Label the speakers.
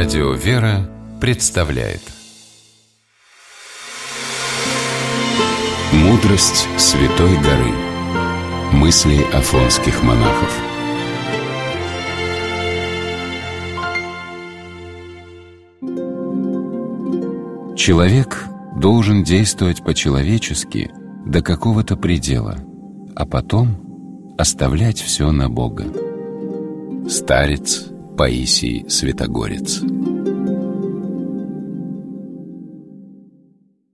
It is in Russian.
Speaker 1: Радио «Вера» представляет «Мудрость Святой горы». Мысли афонских монахов. Человек должен действовать по-человечески до какого-то предела, а потом оставлять все на Бога. Старец Паисий Святогорец.